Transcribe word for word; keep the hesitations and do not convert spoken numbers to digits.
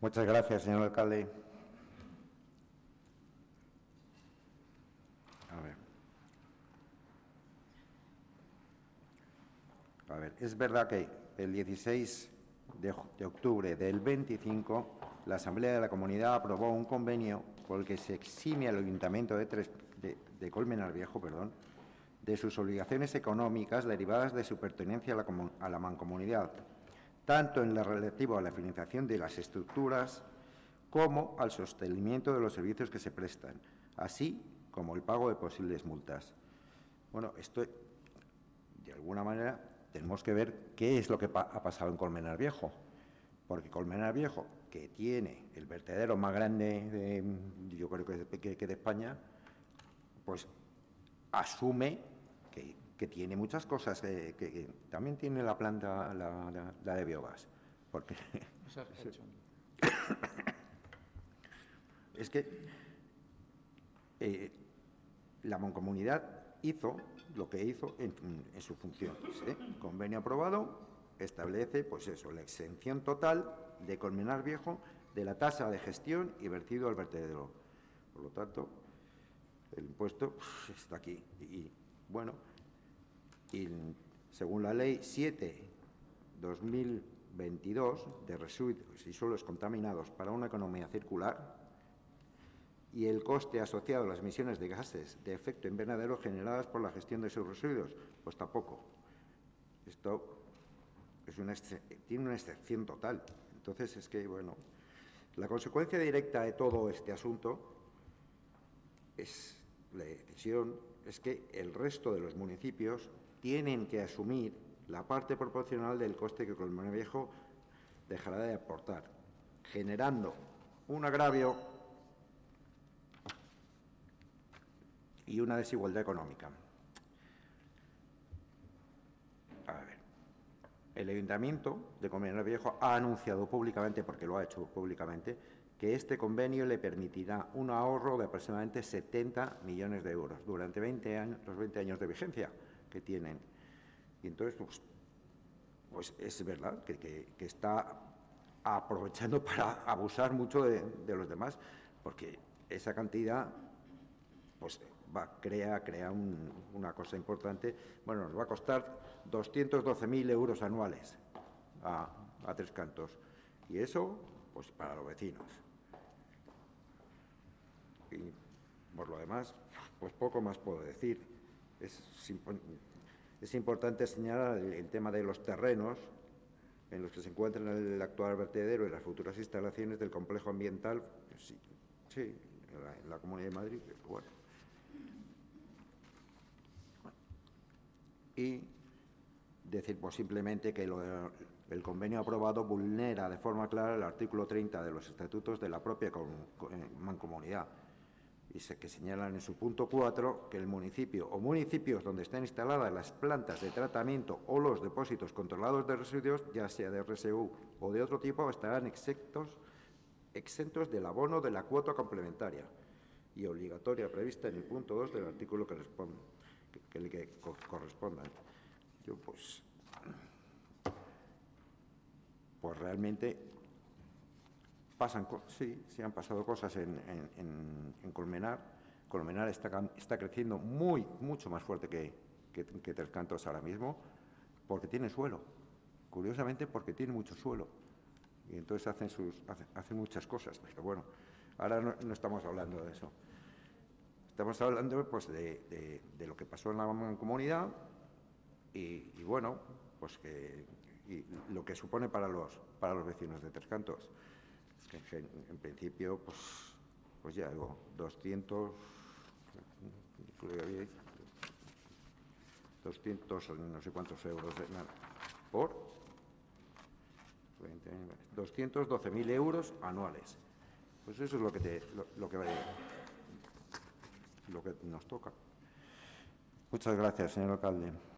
Muchas gracias, señor alcalde. A ver. A ver, es verdad que el dieciséis de octubre del veinticinco la Asamblea de la Comunidad aprobó un convenio por el que se exime al Ayuntamiento de, Tres, de, de Colmenar Viejo perdón, de sus obligaciones económicas derivadas de su pertenencia a la, a la mancomunidad, tanto en lo relativo a la financiación de las estructuras como al sostenimiento de los servicios que se prestan, así como el pago de posibles multas. Bueno, esto, de alguna manera, tenemos que ver qué es lo que pa ha pasado en Colmenar Viejo, porque Colmenar Viejo, que tiene el vertedero más grande, de, yo creo que de, que, que de España, pues asume que, que tiene muchas cosas, que, que, que también tiene la planta, la, la, la de biogás, porque es que eh, la mancomunidad hizo lo que hizo en, en su función. ¿Sí? Convenio aprobado establece, pues eso, la exención total de Colmenar Viejo de la tasa de gestión y vertido al vertedero. Por lo tanto, el impuesto pues, está aquí. Y, bueno, y según la Ley siete barra dos mil veintidós de residuos y suelos contaminados para una economía circular, y el coste asociado a las emisiones de gases de efecto invernadero generadas por la gestión de sus residuos, pues tampoco. Esto es una, tiene una excepción total. Entonces, es que, bueno, la consecuencia directa de todo este asunto es la decisión, es que el resto de los municipios tienen que asumir la parte proporcional del coste que Colmenar Viejo dejará de aportar, generando un agravio y una desigualdad económica. A ver, el Ayuntamiento de Colmenar Viejo ha anunciado públicamente, porque lo ha hecho públicamente, que este convenio le permitirá un ahorro de aproximadamente setenta millones de euros durante veinte años, los veinte años de vigencia que tienen. Y entonces, pues, pues es verdad que, que, que está aprovechando para abusar mucho de, de los demás, porque esa cantidad pues va crea, crea un, una cosa importante. Bueno, nos va a costar doscientos doce mil euros anuales a, a Tres Cantos. Y eso, pues para los vecinos. Y por lo demás, pues poco más puedo decir. Es, es importante señalar el, el tema de los terrenos en los que se encuentran el actual vertedero y las futuras instalaciones del complejo ambiental, pues sí, sí, en la, en la Comunidad de Madrid, bueno. Y decir pues simplemente que lo, el convenio aprobado vulnera de forma clara el artículo treinta de los estatutos de la propia con, con, mancomunidad, y se, que señalan en su punto cuatro que el municipio o municipios donde estén instaladas las plantas de tratamiento o los depósitos controlados de residuos, ya sea de R S U o de otro tipo, estarán exentos, exentos del abono de la cuota complementaria y obligatoria prevista en el punto dos del artículo que responde. que, que, que correspondan. Yo, pues, pues realmente pasan, sí, sí han pasado cosas en, en, en, en Colmenar. Colmenar está, está creciendo muy, mucho más fuerte que, que, que Tres Cantos ahora mismo, porque tiene suelo. Curiosamente, porque tiene mucho suelo. Y entonces hacen, sus, hacen, hacen muchas cosas. Pero bueno, ahora no, no estamos hablando de eso. Estamos hablando pues, de, de, de lo que pasó en la mancomunidad y, y bueno, pues que y lo que supone para los para los vecinos de Tres Cantos. Que en, en principio, pues, pues ya digo, doscientos, doscientos, no sé cuántos euros de nada, por doscientos doce mil euros anuales. Pues eso es lo que te, lo, lo que va a ir. Lo que nos toca. Muchas gracias, señor alcalde.